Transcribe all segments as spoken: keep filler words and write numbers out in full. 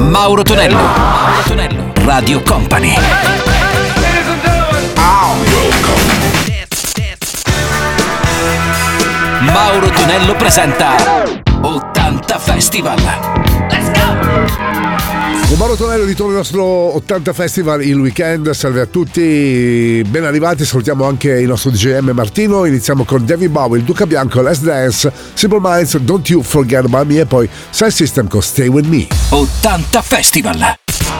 Mauro Tonello. Mauro Tonello. Radio Company. Mauro Tonello presenta ottanta Festival. Let's go! Con Mauro Tonello ritorna il nostro ottanta Festival il weekend. Salve a tutti, ben arrivati. Salutiamo anche il nostro D J M Martino. Iniziamo con David Bowie, il Duca Bianco, Let's Dance, Simple Minds, Don't You Forget About Me e poi Sound System con Stay With Me. ottanta Festival.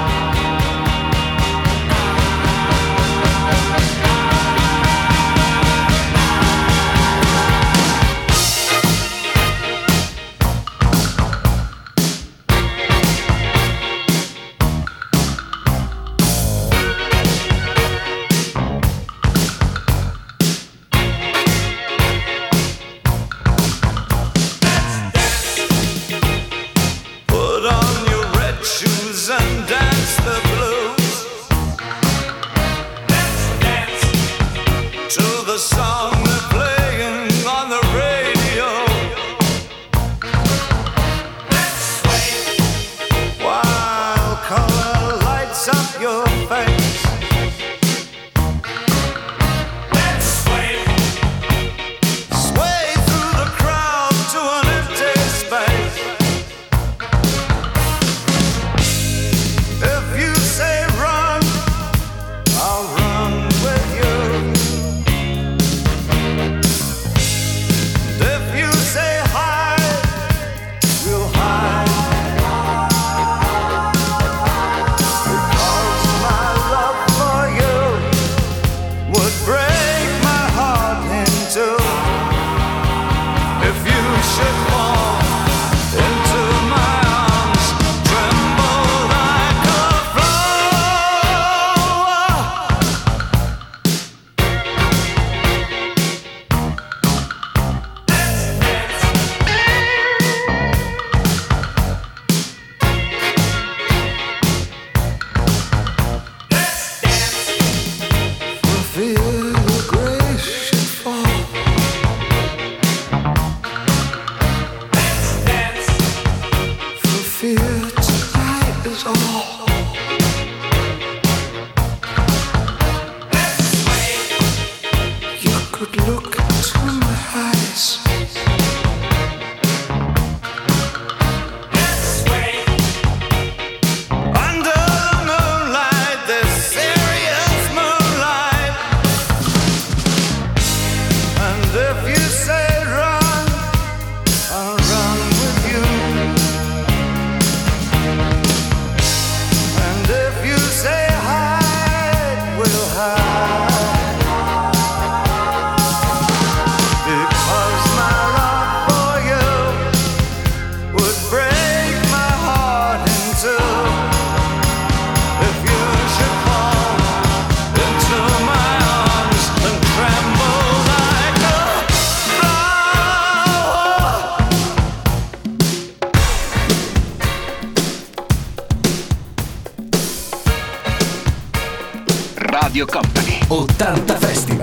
Radio Company ottanta Festival.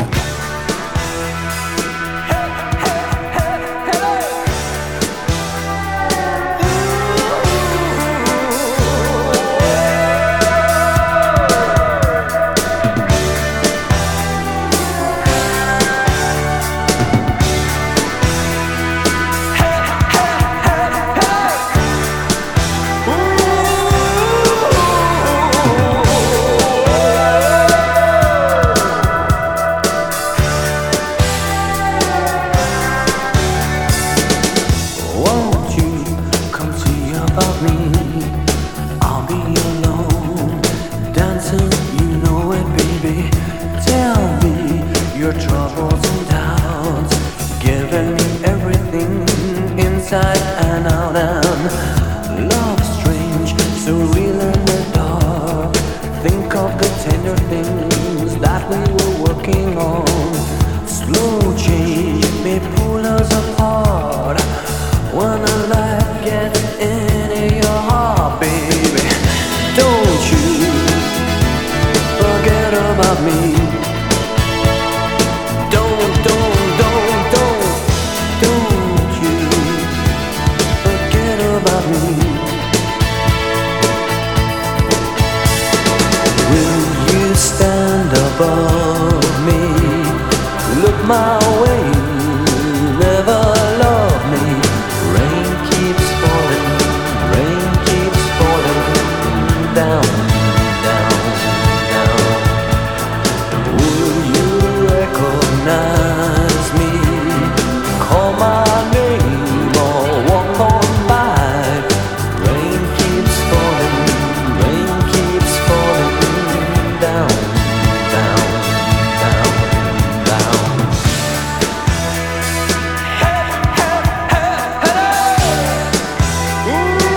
When a life gets into your heart, above me, look my way, never love me. Rain keeps falling, rain keeps falling down, down, down. Will you recognize me? Call my name or walk on by. Rain keeps falling, rain keeps falling down, down, down, down. Hey, hey, hey, hey. Ooh.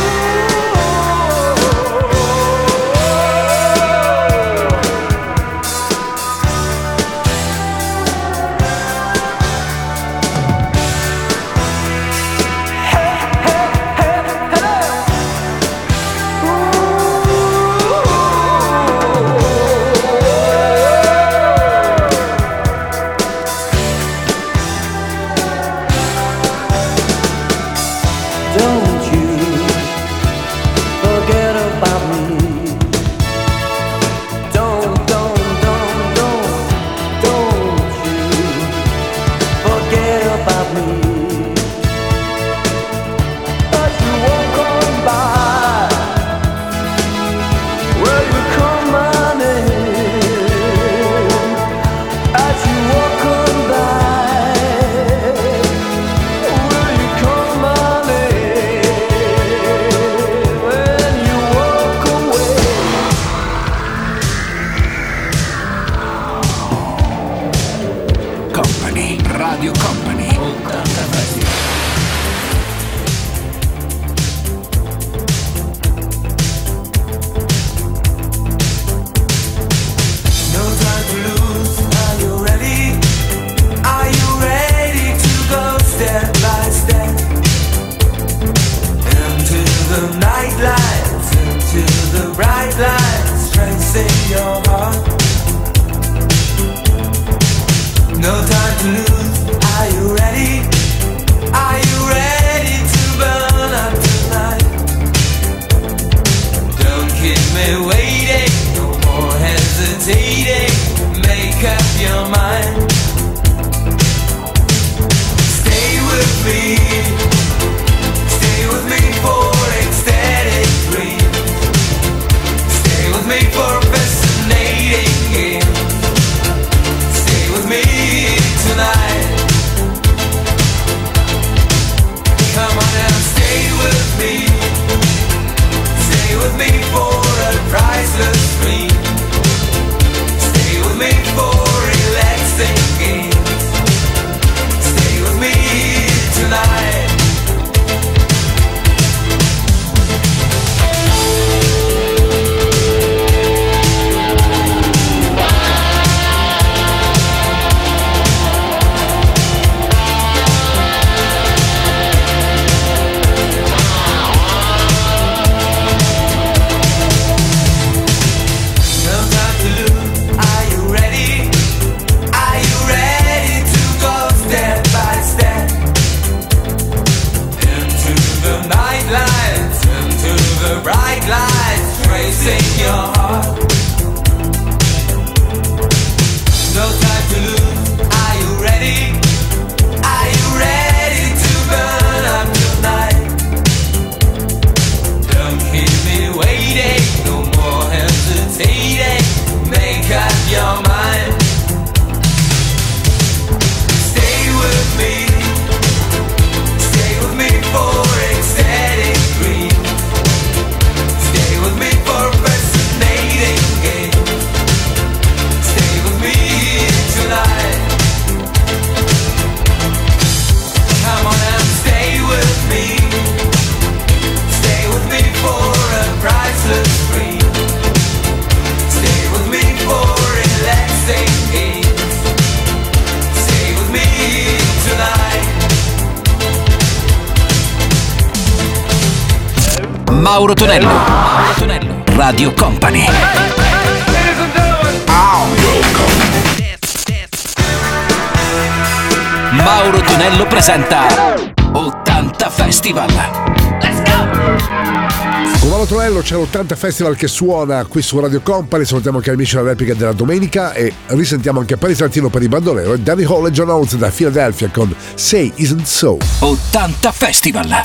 Don't you forget about me. Don't, don't, don't, don't, don't you forget about me. But you won't come by. Will you come on in? As you walk on by, will you come on in? When you walk away. Company, Radio Company. ottanta Festival. No time to lose. Are you ready? Are you ready to go step by step into the night lights, into the bright lights, tracing your heart? No time to lose. Are you ready? Are you ready to burn up tonight? Don't keep me waiting, no more hesitating. Make up your mind. Stay with me, stay with me for ecstatic dreams. Stay with me for fascinating games. Stay with me tonight. Come on and stay with me. Stay with me for a priceless dream. Stay with me for relaxing games. Stay with me tonight. No time to lose. Are you ready? Are you ready to go step by step into the night lights, into the bright lights, tracing your heart? No time to lose. Are you ready? Are you ready to burn up tonight? Don't keep me waiting, no more hesitating. Make up your mind. Stay with me, stay with me for ecstatic dreams. Stay with me for fascinating games. Stay with me tonight. Come on and stay with me. Stay with me for a priceless dream. Stay with me for relaxing games. Stay with me tonight. Mauro Tonello. Mauro Tonello. Radio Company. Mauro Tonello presenta ottanta Festival. Let's go! Come Paolo Tonello, c'è l'ottanta Festival che suona qui su Radio Company. Salutiamo anche gli amici della replica della domenica e risentiamo anche Paris Latino per i bandolero e Danny Hall e John Oates da Philadelphia con Say Isn't So. ottanta Festival.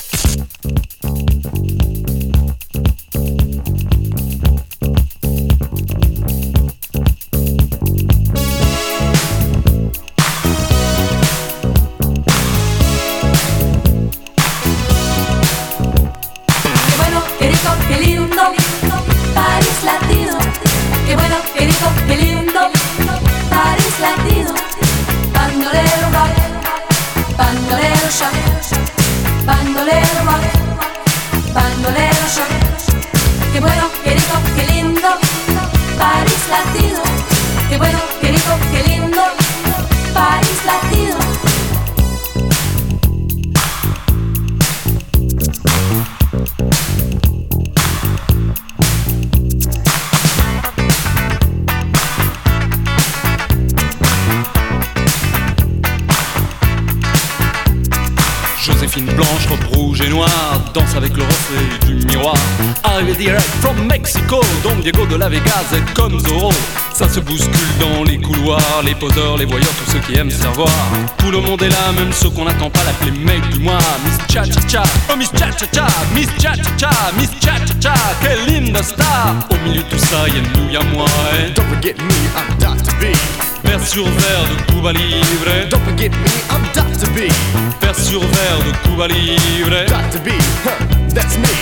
Joséphine blanche, robe rouge et noire, danse avec le reflet du miroir. Arrivé direct from Mexico, Don Diego de la Vegas est comme Zorro. Ça se bouscule dans les couloirs, les poseurs, les voyeurs, tous ceux qui aiment se revoir. Tout le monde est là, même ceux qu'on n'attend pas, l'appeler mec du mois. Miss Cha Cha Cha, oh Miss Cha Cha Cha, Miss Cha Cha Cha, Miss Cha Cha Cha, quelle linda star. Au milieu de tout ça, y'a nous, y'a moi. Eh. Don't forget me, I'm Doctor B. Vers sur verre de Cuba Libre. Don't forget me, I'm Doctor B. Vers sur verre de Cuba Libre. Doctor B, huh, that's me.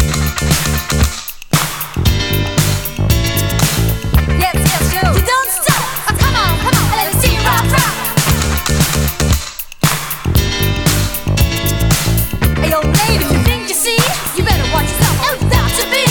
Yes, yes, yo. You don't stop. Oh, come on, come on, let me see you rock, rock. Hey, yo, baby, you think you see? You better watch yourself. Oh, Doctor B.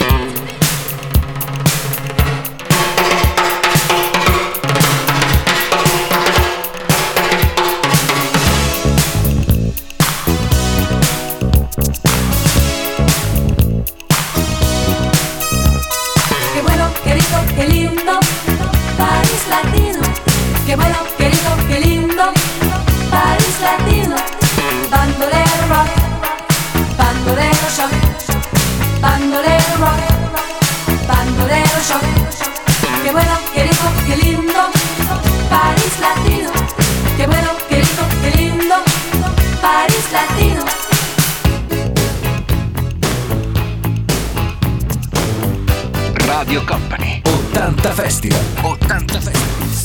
Qué bueno, qué rico, qué lindo, Paris Latino. Qué bueno, qué rico, qué lindo, Paris Latino. Bandolero rock, bandolero shock, bandolero rock, bandolero shock. Qué bueno, qué rico, qué lindo, Paris Latino. Qué bueno, qué rico, qué lindo, Paris Latino. Radio Company. ottanta Festival. ottanta Festival.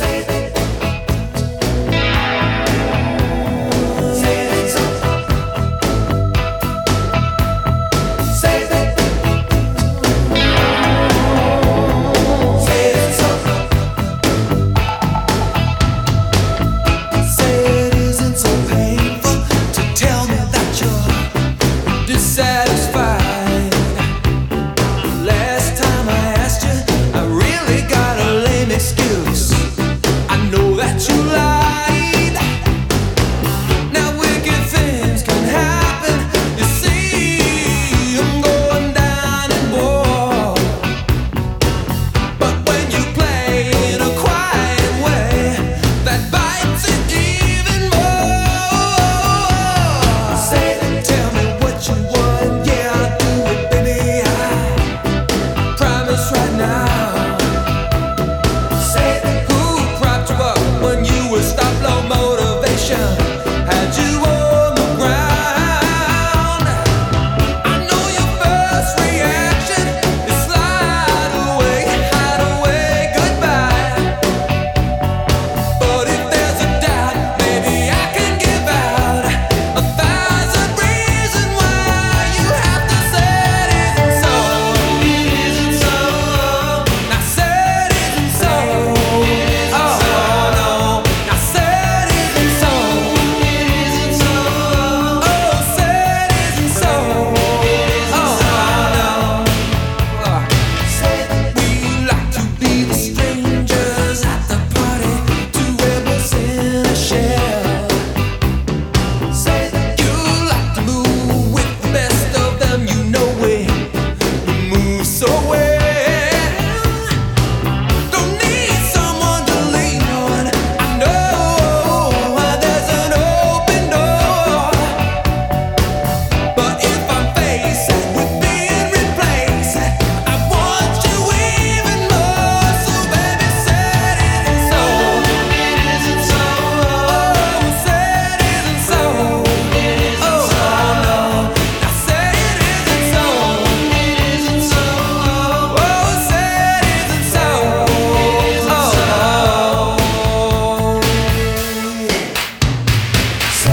Dissatisfied. Last time I asked you, I really got a lame excuse. I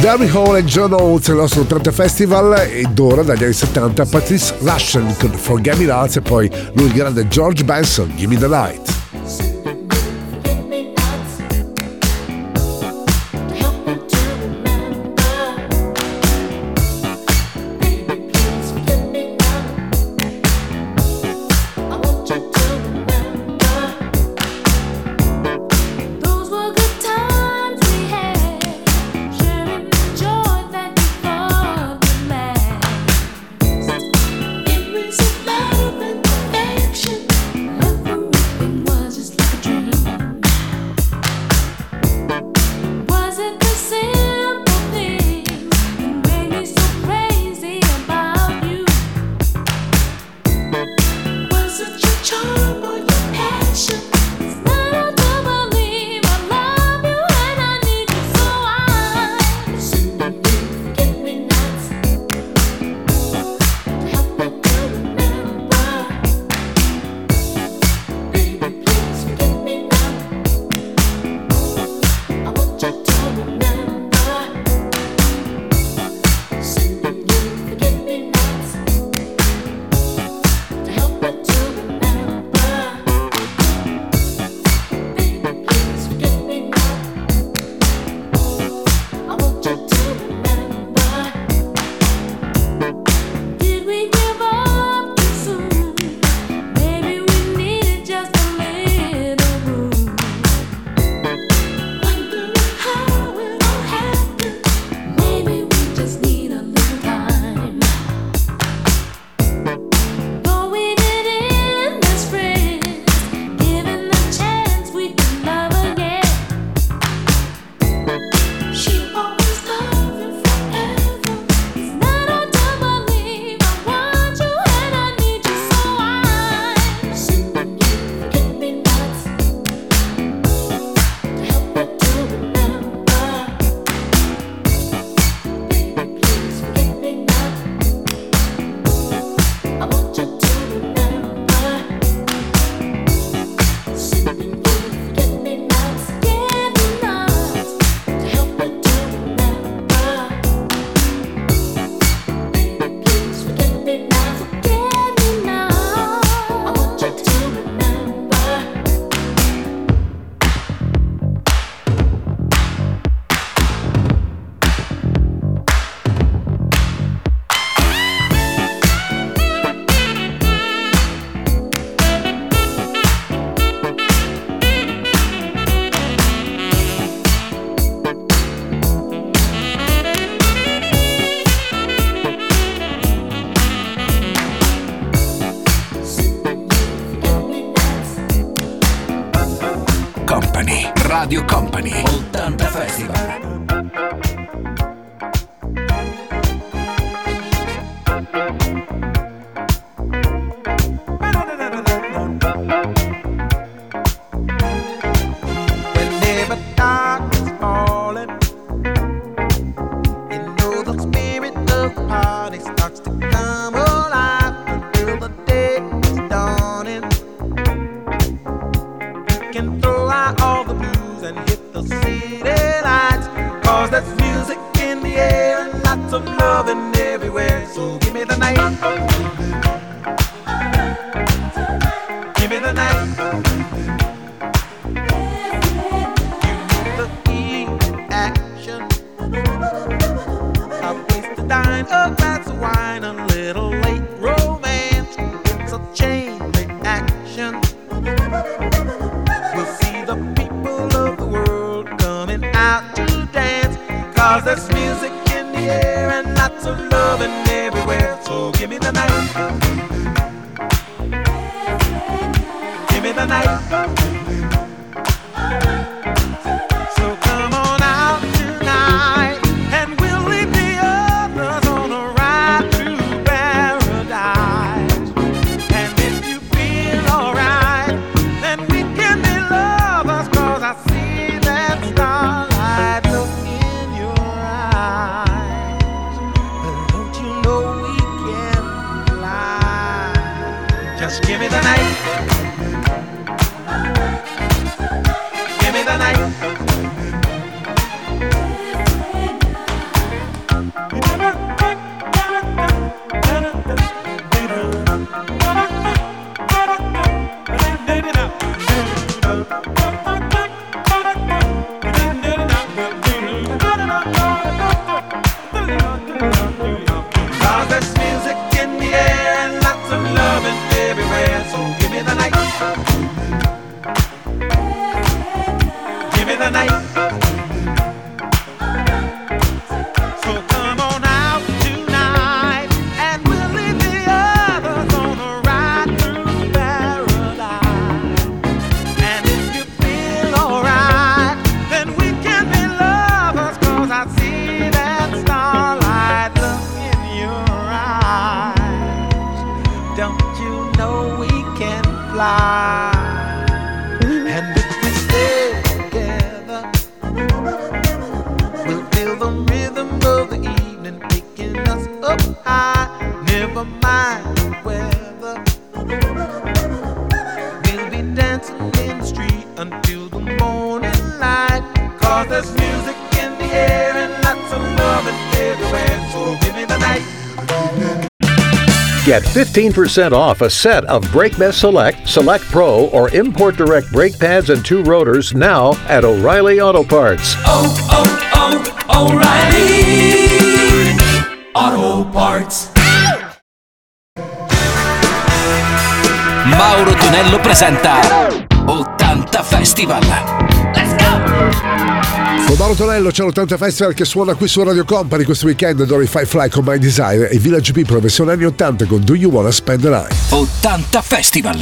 Gary Hall e John Oates, il nostro ottanta Festival, ed ora dagli anni settanta Patrice Rushen con Forget Me Not e poi lui il grande George Benson, Give Me The Night. Radio Company ottanta Festival. Give me the night. So come on out tonight, and we'll leave the others on a ride through paradise. And if you feel alright, then we can be lovers, 'cause I see that starlight look in your eyes. Don't you know we can fly? And if we stay together, we'll feel the rhythm of the evening picking us up high. Never mind the weather, we'll be dancing in the street until the morning light. 'Cause there's music in the air and lots of loving everywhere. So give me the night. Get fifteen percent off a set of BrakeMess Select, Select Pro, or Import Direct brake pads and two rotors now at O'Reilly Auto Parts. Oh, oh, oh, O'Reilly Auto Parts. Mauro Tonello presenta ottanta Festival. Let's go! Con Mauro Tonello c'è l'ottanta Festival che suona qui su Radio Company questo weekend. Dory Firefly con My Desire e Village People versione anni ottanta con Do You Wanna Spend the Night. ottanta Festival.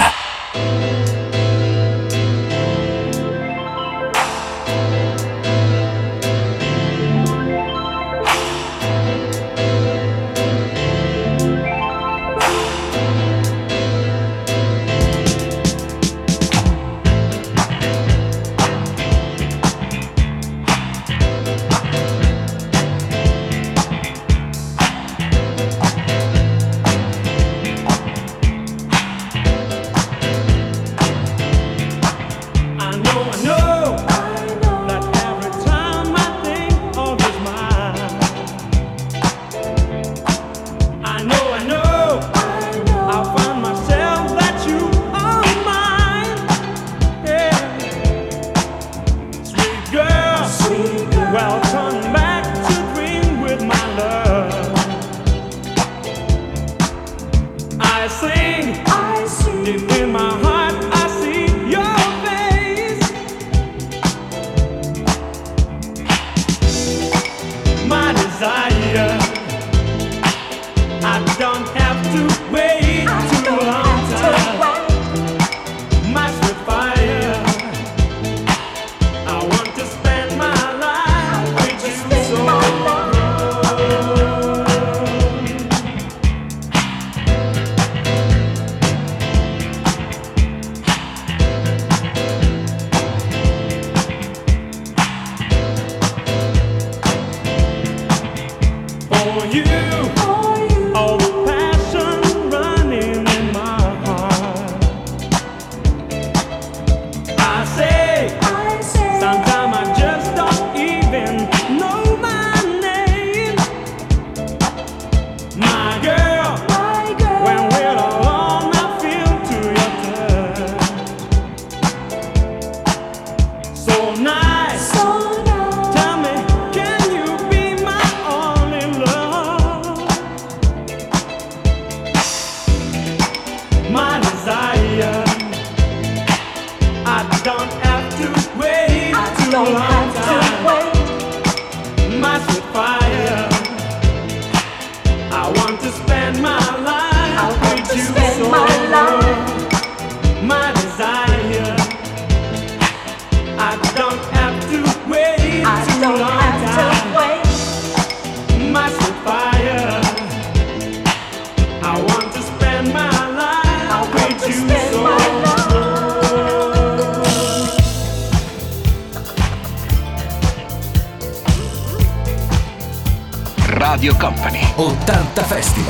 Radio Company ottanta Festival.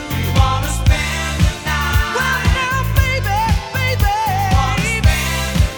Well, now, baby, baby,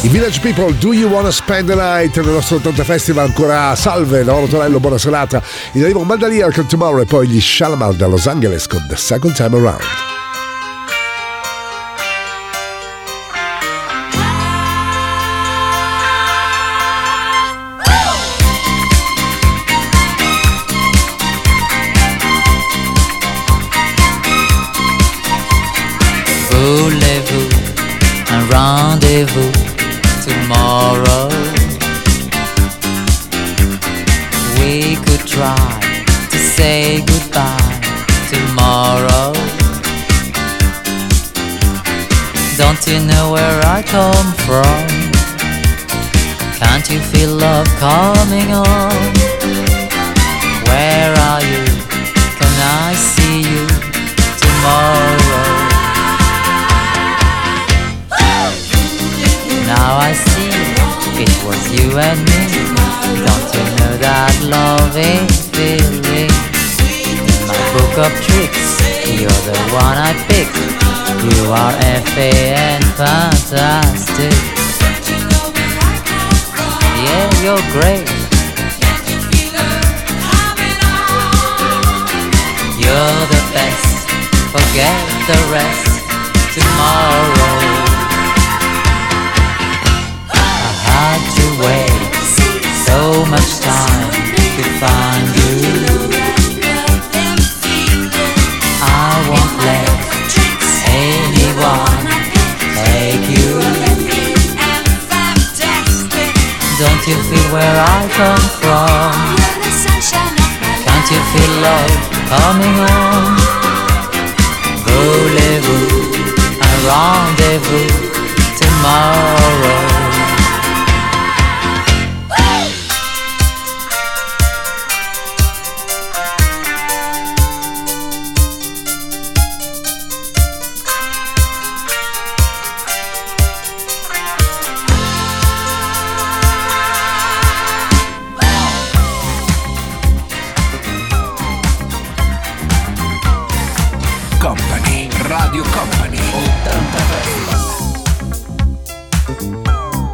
Village People, Do You Wanna Spend the Night? Nel nostro ottanta Festival ancora salve, Lauro Tonello, buona serata. In arrivo Mandalia con Tomorrow e poi gli Shalamar da Los Angeles con The Second Time Around. Voulez-vous un rendez-vous tomorrow? We could try to say goodbye tomorrow. Don't you know where I come from? Can't you feel love coming on? Where are you? Can I see you tomorrow? Now I see it was you and me. Don't you know that love is feeling? In my book of tricks, you're the one I picked. You are F A and fantastic. Yeah, you're great. You're the best. Forget the rest tomorrow. Had to wait so much time to find you. I won't let anyone take you. Don't you feel where I come from? Can't you feel love coming on? Voulez-vous un rendez-vous tomorrow? Company, Radio Company, ottanta Festival.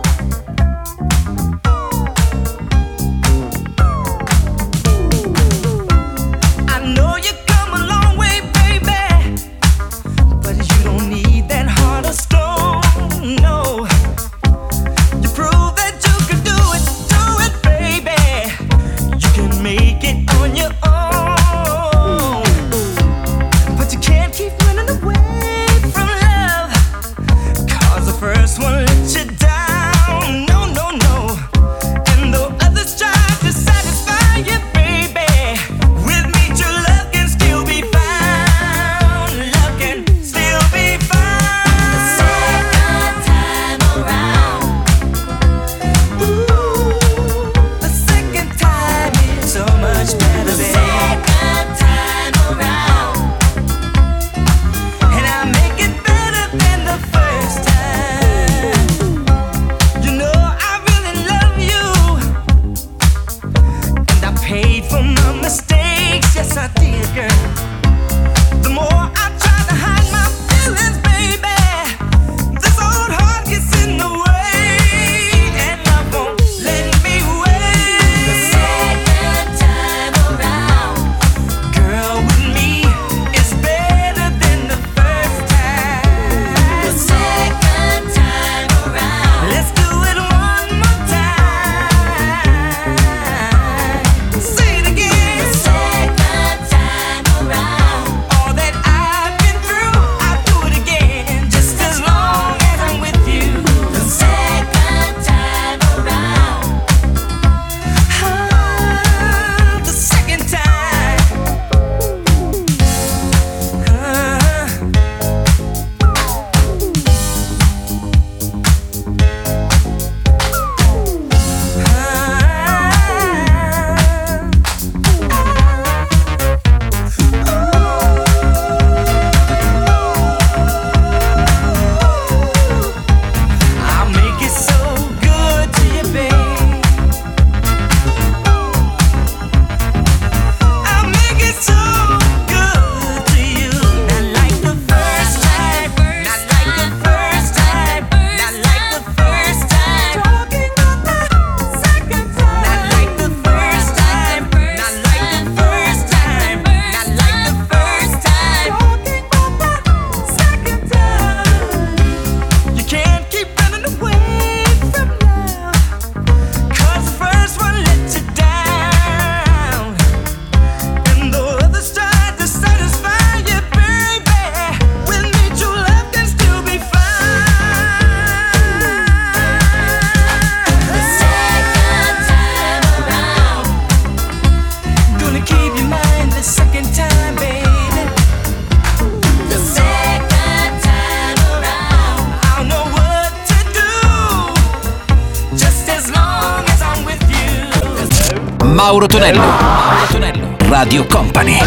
Mauro Tonello. Mauro Tonello. Radio Company.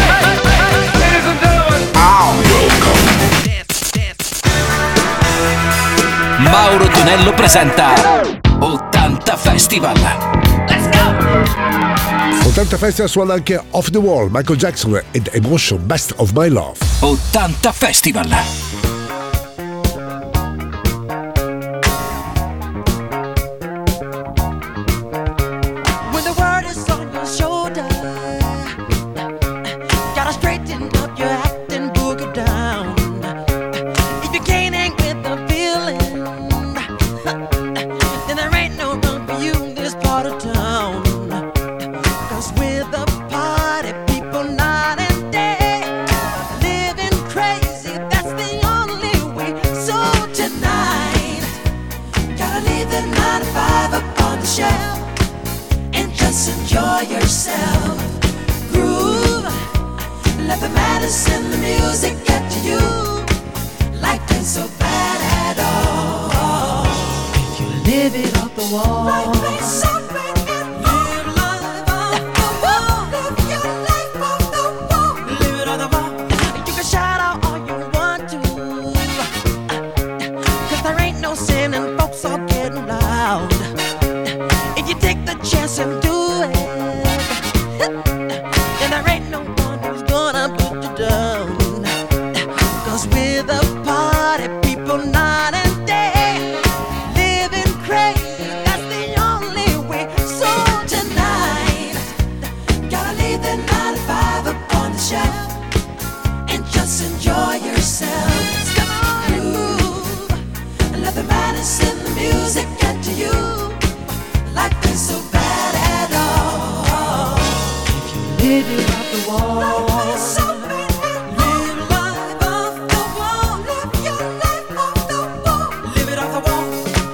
Mauro Tonello presenta ottanta Festival. Let's go! ottanta Festival suona anche Off the Wall, Michael Jackson ed Emotion, Best of My Love. ottanta Festival. When the world is on your shoulder, gotta straighten up your act and boogie down. If you can't hang with the feeling, then there ain't no room for you in this part of town. Cause we're the party people night and day, living crazy, that's the only way. So tonight, gotta leave the nine to five up on the shelf and just enjoy yourself. Groove, let the madness in the music get to you. Life ain't so bad at all if you live it off the wall. Life ain't so bad at all. Live life off the wall. Live your life off the wall. Live it off the wall. You can shout out all you want to, cause there ain't no sin and folks are getting loud. If you take the chance and do it, then there ain't no one who's gonna put you down. Cause we're the party people night and day, living crazy, that's the only way. So tonight, gotta leave the nine to five up on the shelf and just enjoy yourself. Come on and move, and let the madness in the music get to you. Life ain't so bad at all if you live it off the wall. Life ain't so bad at all. Live life off the wall. Live your life off the wall. Live it off the wall.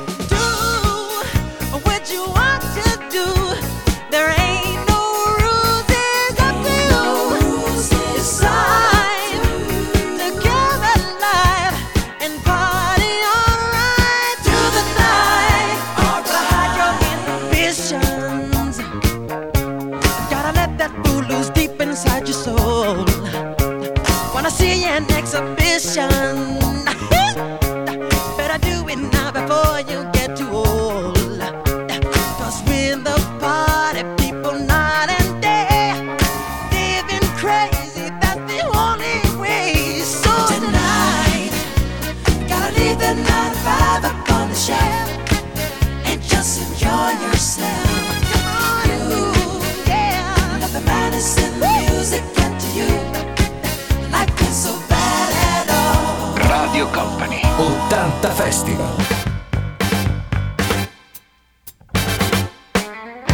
Do what you want to do. There ain't no rules, it's up to you. It's time to come alive and party alright through the night. Hide your inhibitions. Gotta let that fool loose deep inside your soul. Wanna see an exhibition? Better do it now before you get too old. Cause we're the party people night and day, living crazy, that's the only way. So tonight, gotta leave the nine to five up on the shelf and just enjoy yourself. Come on and move, yeah. Let the madness in the music get to you. Life ain't so bad at all. Radio Company. ottanta Festival.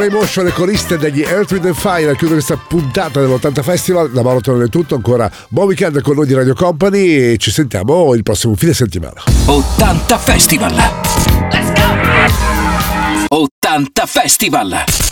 Ray Motion, le coriste degli Earth, Wind and Fire a chiudere questa puntata dell'ottanta Festival. Da Maratona è tutto, ancora buon weekend con noi di Radio Company e ci sentiamo il prossimo fine settimana. ottanta Festival. Let's go! ottanta Festival.